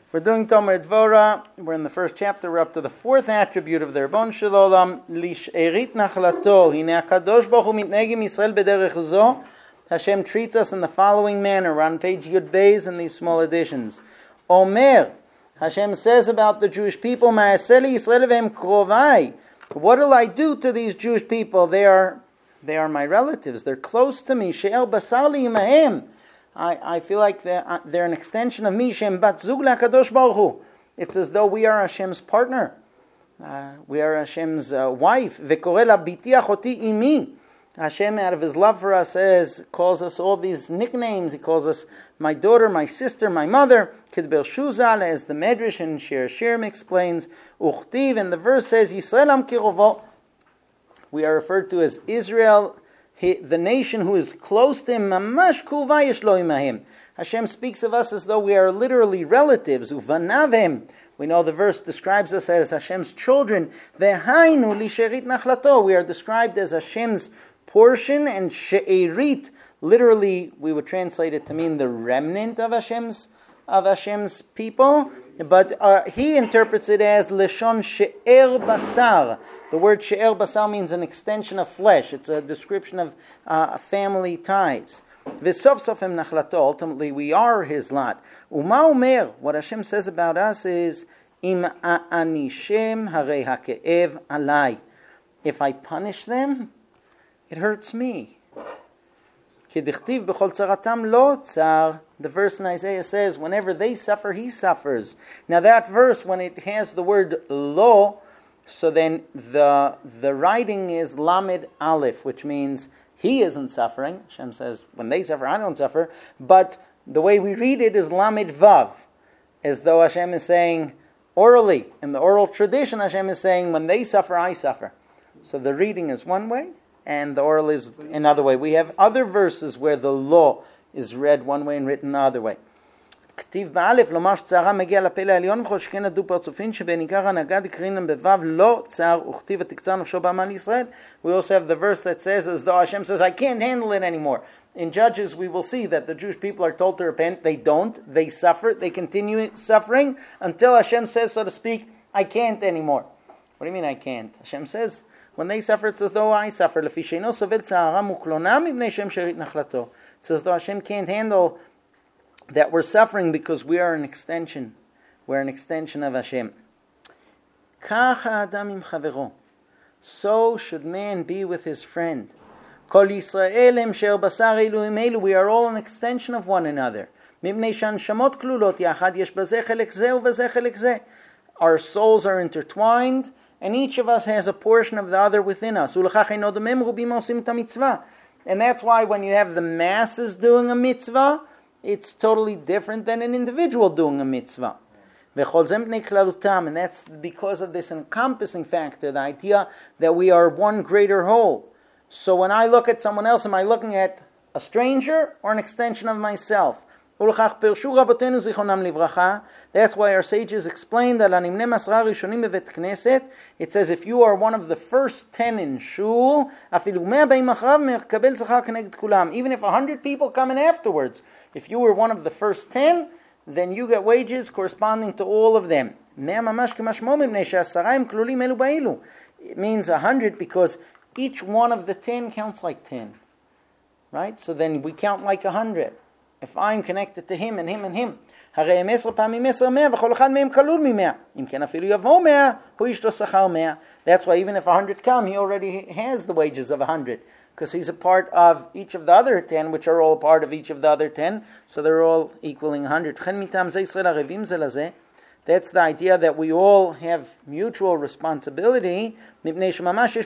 We're doing Tomer Dvora. We're in the first chapter. We're up to the fourth attribute of the Ribbon Shel Olam. Lish'erit nachlato. Hine HaKadosh Baruch Hu mitneged im Yisrael b'derech zo. Hashem treats us in the following manner. We're on page Yud Beis in these small editions. Omer. Hashem says about the Jewish people, Ma'aseh li Yisrael v'hem krovai. What will I do to these Jewish people? They are my relatives. They're close to me. She'er basar li imahem. I feel like they're an extension of me. Shem bat zug la'kadosh baruch Hu. It's as though we are Hashem's partner. We are Hashem's wife. Ve'koreh la biti achoti imi. Hashem, out of His love for us, calls us all these nicknames. He calls us my daughter, my sister, my mother. Kidber Shuzal, as the Medrash and Shir Shirim explains. Uchtiv, and the verse says, Yisrael am kirovo. We are referred to as Israel, the nation who is close to Him. Mamash kuva yesh lo imahim. Hashem speaks of us as though we are literally relatives. Uvanavim. We know the verse describes us as Hashem's children. Vehainu lisherit nachlato. We are described as Hashem's portion, and she'erit, literally we would translate it to mean the remnant of Hashem's people, but he interprets it as leshon she'er basar. The word she'er basar means an extension of flesh. It's a description of family ties. V'sof sofem nachlato. Ultimately, we are His lot. Uma omer, what Hashem says about us is im anishem harei hake'ev alai. If I punish them, it hurts me. The verse in Isaiah says, whenever they suffer, He suffers. Now that verse, when it has the word lo, so then the writing is lamed aleph, which means He isn't suffering. Hashem says, when they suffer, I don't suffer. But the way we read it is lamed vav, as though Hashem is saying, orally, in the oral tradition, Hashem is saying, when they suffer, I suffer. So the reading is one way, and the oral is another way. We have other verses where the law is read one way and written the other way. כתיב באלף, לומר שצערה מגיע לפלא העליון וכל שכן הדו פרצופין שבעיקר הנהגה דקרינם בוו לא צער וכתיב ותקצר נפשו בעמל ישראל. We also have the verse that says, as though Hashem says, I can't handle it anymore. In Judges we will see that the Jewish people are told to repent. They don't. They suffer. They continue suffering until Hashem says, so to speak, I can't anymore. What do you mean I can't? Hashem says, when they suffer, it's as though I suffer. It's as though Hashem can't handle that we're suffering because we are an extension. We're an extension of Hashem. So should man be with his friend. We are all an extension of one another. Our souls are intertwined, and each of us has a portion of the other within us. And that's why when you have the masses doing a mitzvah, it's totally different than an individual doing a mitzvah. And that's because of this encompassing factor, the idea that we are one greater whole. So when I look at someone else, am I looking at a stranger or an extension of myself? That's why our sages explain that it says if you are one of the first 10 in shul, even if 100 people come in afterwards, if you were one of the first 10, then you get wages corresponding to all of them. It means 100 because each one of the 10 counts like 10. Right? So then we count like 100. If I'm connected to him and him and him. That's why even if 100 come, he already has the wages of 100. Because he's a part of each of the other 10, which are all a part of each of the other 10. So they're all equaling 100. That's the idea that we all have mutual responsibility. Why is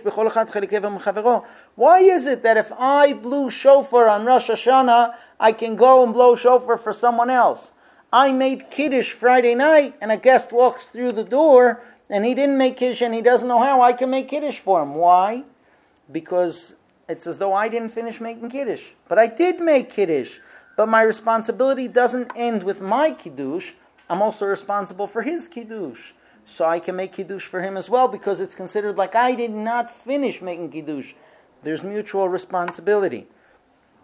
it that if I blew shofar on Rosh Hashanah, I can go and blow shofar for someone else? I made Kiddush Friday night, and a guest walks through the door, and he didn't make Kiddush, and he doesn't know how, I can make Kiddush for him. Why? Because it's as though I didn't finish making Kiddush. But I did make Kiddush. But my responsibility doesn't end with my Kiddush. I'm also responsible for his Kiddush. So I can make Kiddush for him as well because it's considered like I did not finish making Kiddush. There's mutual responsibility.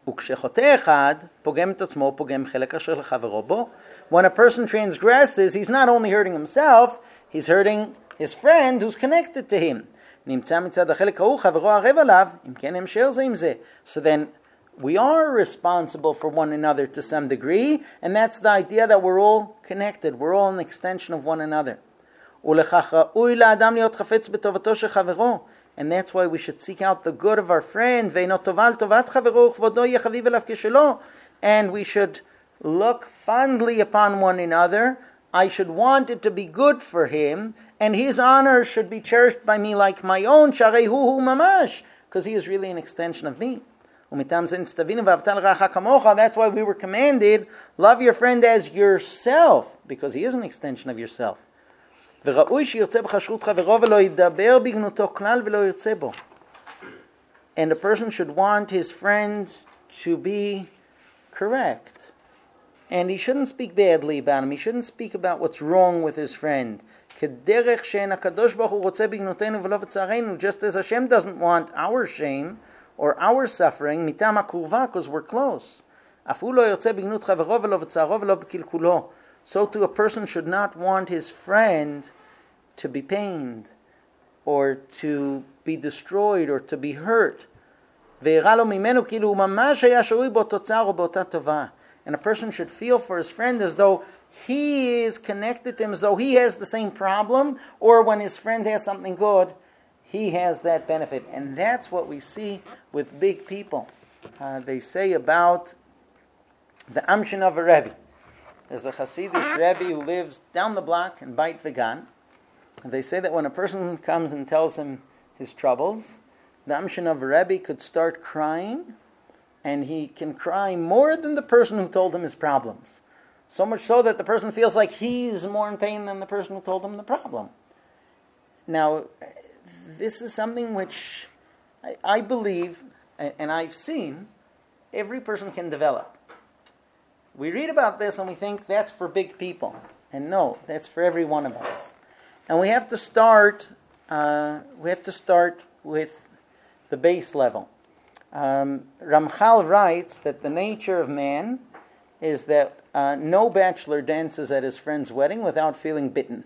וכשחוטא אחד, פוגם את עצמו, פוגם חלק אשר לחברו בו. When a person transgresses, he's not only hurting himself, he's hurting his friend who's connected to him. נמצא מצד החלק ההוא, חברו ערב עליו, אם כן המשך זה עם זה. So then, we are responsible for one another to some degree, and that's the idea that we're all connected, we're all an extension of one another. ולכך ראוי לאדם להיות חפץ בטובתו של חברו, and that's why we should seek out the good of our friend, ואינו טובה על טובת חברו, וכבודו יהיה חביב אליו כשלו, and we should look fondly upon one another. I should want it to be good for him, and his honor should be cherished by me like my own, שהרי הוא mamash, because he is really an extension of me. ומטעם זה נצטווינו ואהבת לרעך כמוך. That's why we were commanded, love your friend as yourself, because he is an extension of yourself. וראוי שירצה בחשרות חברו ולא ידבר בגנותו כלל ולא ירצה בו. And a person should want his friends to be correct. And he shouldn't speak badly about him. He shouldn't speak about what's wrong with his friend. כדרך שאין הקדוש ברוך הוא רוצה בגנותנו ולא בצערנו, just as Hashem doesn't want our shame or our suffering, מטעם הקרובה, because we're close. אף הוא לא ירצה בגנות חברו ולא בצערו ולא בקלקולו. So too a person should not want his friend to be pained or to be destroyed or to be hurt. ויראה לו ממנו כאילו הוא ממש היה שרוי באותו צער או באותה טובה. And a person should feel for his friend as though he is connected to him, as though he has the same problem, or when his friend has something good, he has that benefit. And that's what we see with big people. They say about the Amshin of a Rebbe. There's a Hasidic Rebbe who lives down the block in Beit Vegan. They say that when a person comes and tells him his troubles, the Amshin of a Rebbe could start crying, and he can cry more than the person who told him his problems. So much so that the person feels like he's more in pain than the person who told him the problem. Now, this is something which I believe, and I've seen, every person can develop. We read about this and we think that's for big people. And no, that's for every one of us. And we have to start with the base level. Ramchal writes that the nature of man is that no bachelor dances at his friend's wedding without feeling bitten,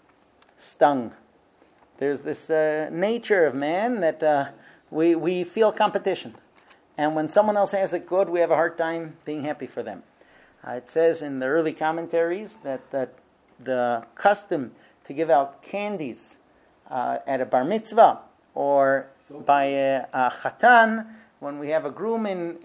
stung. There's this nature of man that we feel competition. And when someone else has it good, we have a hard time being happy for them. It says in the early commentaries that the custom to give out candies at a bar mitzvah or by a chatan, when we have a groom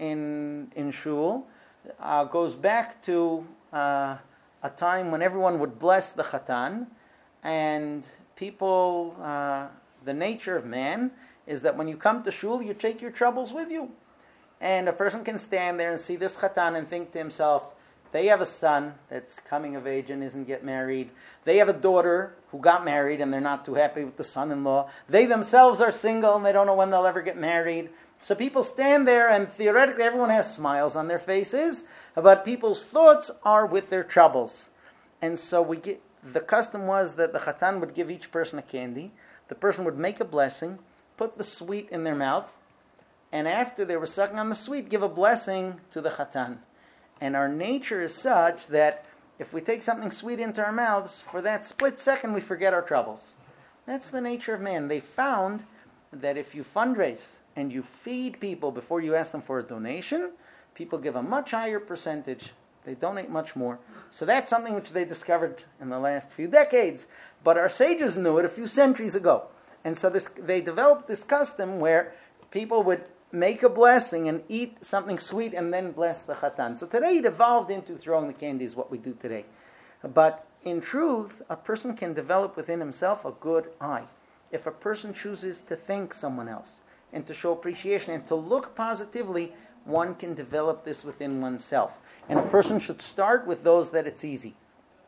in shul, goes back to a time when everyone would bless the chatan, and people, the nature of man is that when you come to shul, you take your troubles with you. And a person can stand there and see this chatan and think to himself, they have a son that's coming of age and isn't yet married. They have a daughter who got married and they're not too happy with the son-in-law. They themselves are single and they don't know when they'll ever get married. So people stand there and theoretically everyone has smiles on their faces, but people's thoughts are with their troubles. And so the custom was that the chatan would give each person a candy. The person would make a blessing, put the sweet in their mouth, and after they were sucking on the sweet, give a blessing to the chatan. And our nature is such that if we take something sweet into our mouths, for that split second we forget our troubles. That's the nature of man. They found that if you fundraise and you feed people before you ask them for a donation, people give a much higher percentage. They donate much more. So that's something which they discovered in the last few decades. But our sages knew it a few centuries ago. And so they developed this custom where people would make a blessing and eat something sweet and then bless the chatan. So today it evolved into throwing the candies, what we do today. But in truth, a person can develop within himself a good eye. If a person chooses to thank someone else and to show appreciation and to look positively, one can develop this within oneself. And a person should start with those that it's easy.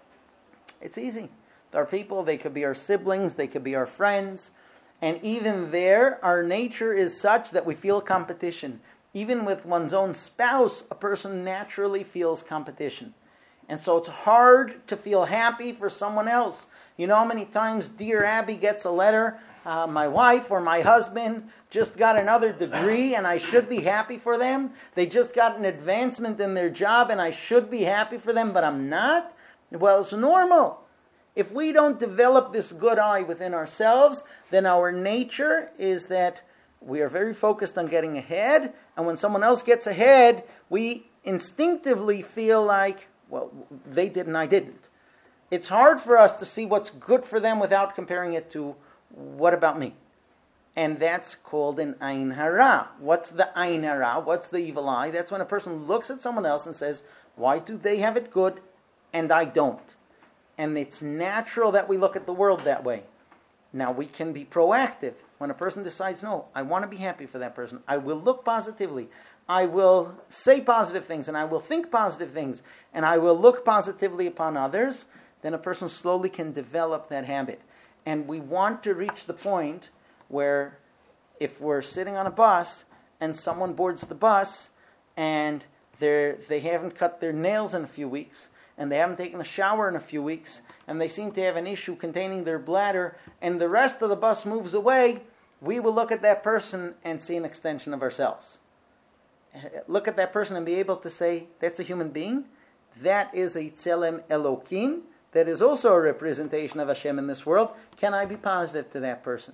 It's easy. There are people, they could be our siblings, they could be our friends, and even there, our nature is such that we feel competition. Even with one's own spouse, a person naturally feels competition. And so it's hard to feel happy for someone else. You know how many times dear Abby gets a letter, my wife or my husband, just got another degree and I should be happy for them. They just got an advancement in their job and I should be happy for them, but I'm not. Well, it's normal. If we don't develop this good eye within ourselves, then our nature is that we are very focused on getting ahead, and when someone else gets ahead, we instinctively feel like, well, they did and I didn't. It's hard for us to see what's good for them without comparing it to, what about me? And that's called an Ain Hara. What's the Ain Hara? What's the evil eye? That's when a person looks at someone else and says, why do they have it good and I don't? And it's natural that we look at the world that way. Now we can be proactive. When a person decides, no, I want to be happy for that person, I will look positively, I will say positive things, and I will think positive things, and I will look positively upon others, then a person slowly can develop that habit. And we want to reach the point where if we're sitting on a bus and someone boards the bus and they haven't cut their nails in a few weeks and they haven't taken a shower in a few weeks and they seem to have an issue containing their bladder and the rest of the bus moves away, we will look at that person and see an extension of ourselves. Look at that person and be able to say, that's a human being. That is a Tselem Elokim. That is also a representation of Hashem in this world. Can I be positive to that person?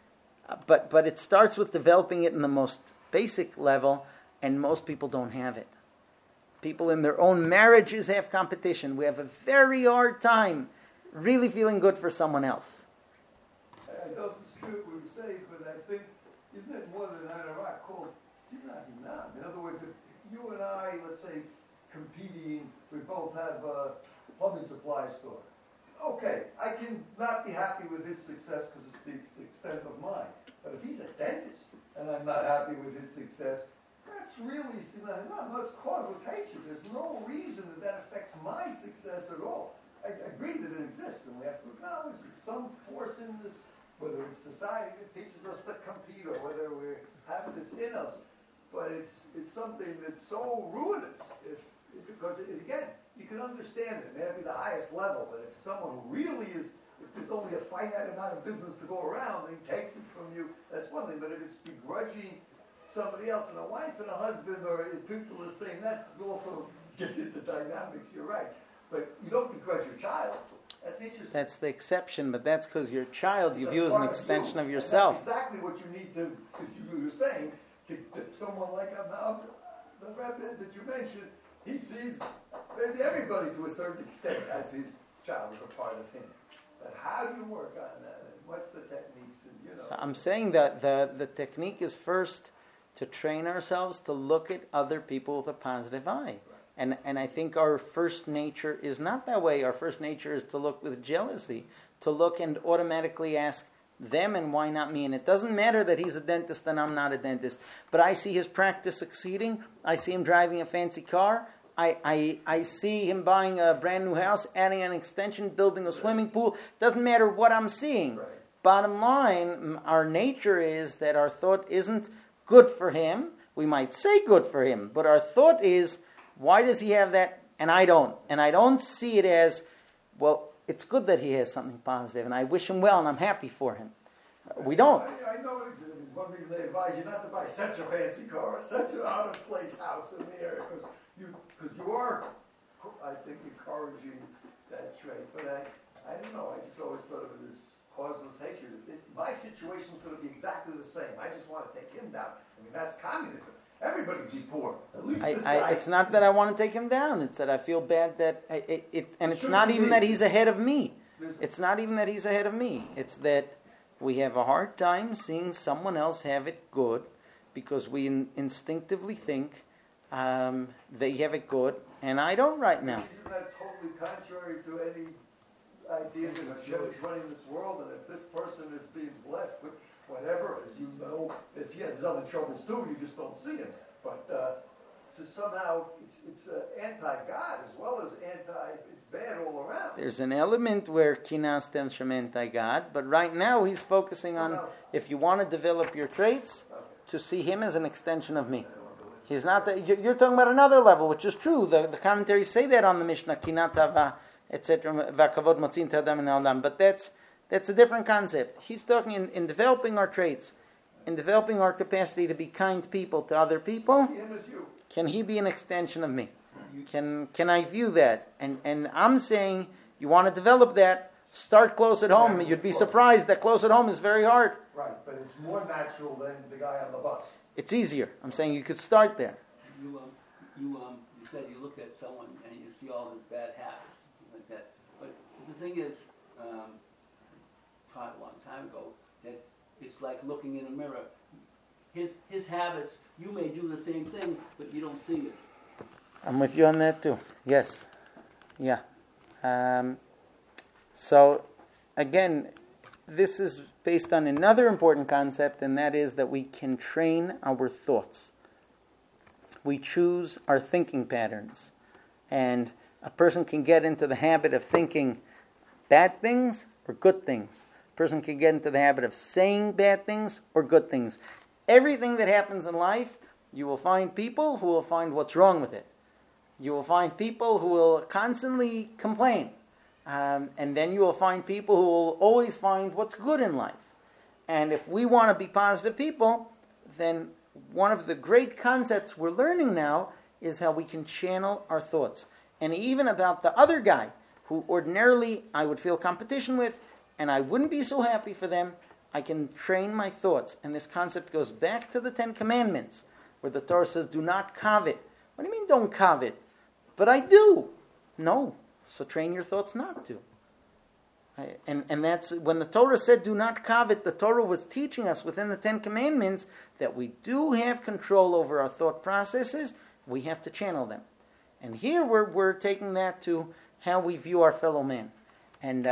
But it starts with developing it in the most basic level, and most people don't have it. People in their own marriages have competition. We have a very hard time really feeling good for someone else. I don't dispute what you say, but I think, isn't it more than an Iraq called Sinat Hinam? In other words, if you and I, let's say, competing, we both have a plumbing supply store. Okay, I can not be happy with his success because it's the extent of mine. But if he's a dentist and I'm not happy with his success, that's really Sinat Hinam. Let's causeless hatred. There's no reason that affects my success at all. I agree that it exists, and we have to acknowledge that some force in this, whether it's society that teaches us to compete or whether we have this in us, but it's something that's so ruinous. Because again, you can understand it. It may not be the highest level, but if someone really is, if there's only a finite amount of business to go around and he takes it from you, that's one thing. But if it's begrudging somebody else, and a wife and a husband, or if people are saying, that's also gets into dynamics. You're right. But you don't begrudge your child. That's interesting. That's the exception, but that's because your child you view as an extension of yourself. And that's exactly what you need to, you were saying, to someone like the rabbi that you mentioned, he sees maybe everybody to a certain extent as his child is a part of him. But how do you work on that? And what's the techniques? And, So I'm saying that the technique is first to train ourselves to look at other people with a positive eye. And I think our first nature is not that way. Our first nature is to look with jealousy, to look and automatically ask them and why not me. And it doesn't matter that he's a dentist and I'm not a dentist. But I see his practice succeeding. I see him driving a fancy car. I see him buying a brand new house, adding an extension, building a swimming pool. Doesn't matter what I'm seeing. Right. Bottom line, our nature is that our thought isn't good for him. We might say good for him, but our thought is, why does he have that and I don't? And I don't see it as, well, it's good that he has something positive and I wish him well and I'm happy for him. We don't. I know it's one reason they advise you not to buy such a fancy car or such an out-of-place house in the area because you are, I think, encouraging that trait. But I don't know. I just always thought of it as causeless hatred. My situation is going to be exactly the same. I just want to take him down. I mean, that's communism. Everybody's poor. At least this guy. It's not that I want to take him down. It's that I feel bad that it's not even that he's ahead of me. It's not even that he's ahead of me. It's that we have a hard time seeing someone else have it good because we instinctively think they have it good and I don't right now. Isn't that totally contrary to any idea that Hashem is running this world, and if this person is being blessed with whatever, as you know, as he has his other troubles too, you just don't see him. But to somehow, it's anti-God as well as it's bad all around. There's an element where Kina stems from anti-God, but right now he's focusing on, if you want to develop your traits, to see him as an extension of me. He's not. You're talking about another level, which is true. The commentaries say that on the Mishnah, Kina tava, etc. V'kavod motzin ta'adam min ha'olam. But that's a different concept. He's talking in developing our traits. in developing our capacity to be kind people to other people, Him as you. can he be an extension of me? Can I view that? And I'm saying, you want to develop that, start close at home. You'd be surprised that close at home is very hard. Right, but it's more natural than the guy on the bus. It's easier. I'm saying you could start there. You said you look at someone and you see all his bad habits, like that. But the thing is, taught a long time ago, that it's like looking in a mirror. His habits, you may do the same thing, but you don't see it. I'm with you on that too. Yes. Yeah. So, again, this is based on another important concept, and that is that we can train our thoughts. We choose our thinking patterns. And a person can get into the habit of thinking bad things or good things. A person can get into the habit of saying bad things or good things. Everything that happens in life, you will find people who will find what's wrong with it. You will find people who will constantly complain. And then you will find people who will always find what's good in life. And if we want to be positive people, then one of the great concepts we're learning now is how we can channel our thoughts. And even about the other guy, who ordinarily I would feel competition with, and I wouldn't be so happy for them, I can train my thoughts. And this concept goes back to the 10 Commandments, where the Torah says, do not covet. What do you mean, don't covet? But I do. No. So train your thoughts not to. And that's, when the Torah said, do not covet, the Torah was teaching us within the 10 Commandments that we do have control over our thought processes. We have to channel them. And here we're taking that to how we view our fellow man. And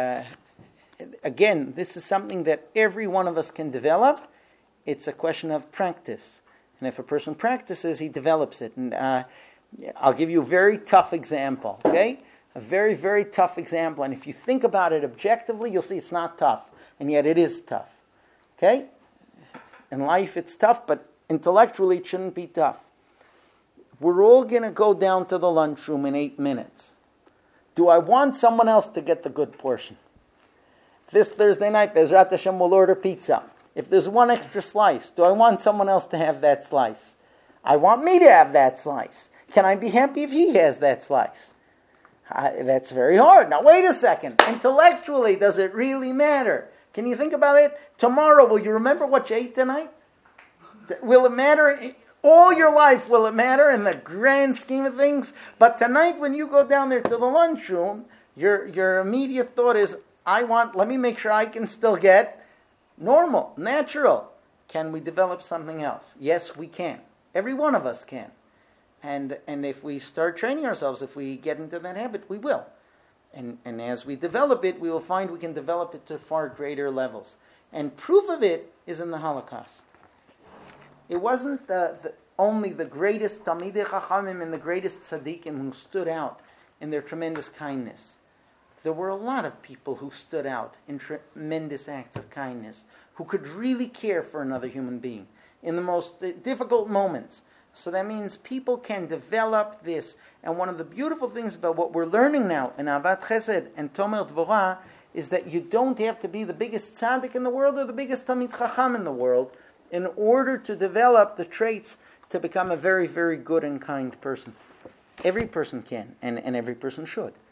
again, this is something that every one of us can develop. It's a question of practice. And if a person practices, he develops it. And I'll give you a very tough example, okay? A very, very tough example. And if you think about it objectively, you'll see it's not tough. And yet it is tough. Okay? In life it's tough, but intellectually it shouldn't be tough. We're all going to go down to the lunchroom in 8 minutes. Do I want someone else to get the good portion? This Thursday night, Bezrat Hashem will order pizza. If there's one extra slice, do I want someone else to have that slice? I want me to have that slice. Can I be happy if he has that slice? That's very hard. Now wait a second. Intellectually, does it really matter? Can you think about it? Tomorrow, will you remember what you ate tonight? Will it matter? All your life will it matter in the grand scheme of things? But tonight when you go down there to the lunchroom, your immediate thought is, let me make sure I can still get normal, natural. Can we develop something else? Yes, we can. Every one of us can. And if we start training ourselves, if we get into that habit, we will. And as we develop it, we will find we can develop it to far greater levels. And proof of it is in the Holocaust. It wasn't only the greatest Talmidei Chachamim and the greatest tzaddikim who stood out in their tremendous kindness. There were a lot of people who stood out in tremendous acts of kindness, who could really care for another human being in the most difficult moments. So that means people can develop this. And one of the beautiful things about what we're learning now in Ahavat Chesed and Tomer Dvorah is that you don't have to be the biggest tzaddik in the world or the biggest Talmid Chacham in the world in order to develop the traits to become a very, very good and kind person. Every person can, and every person should.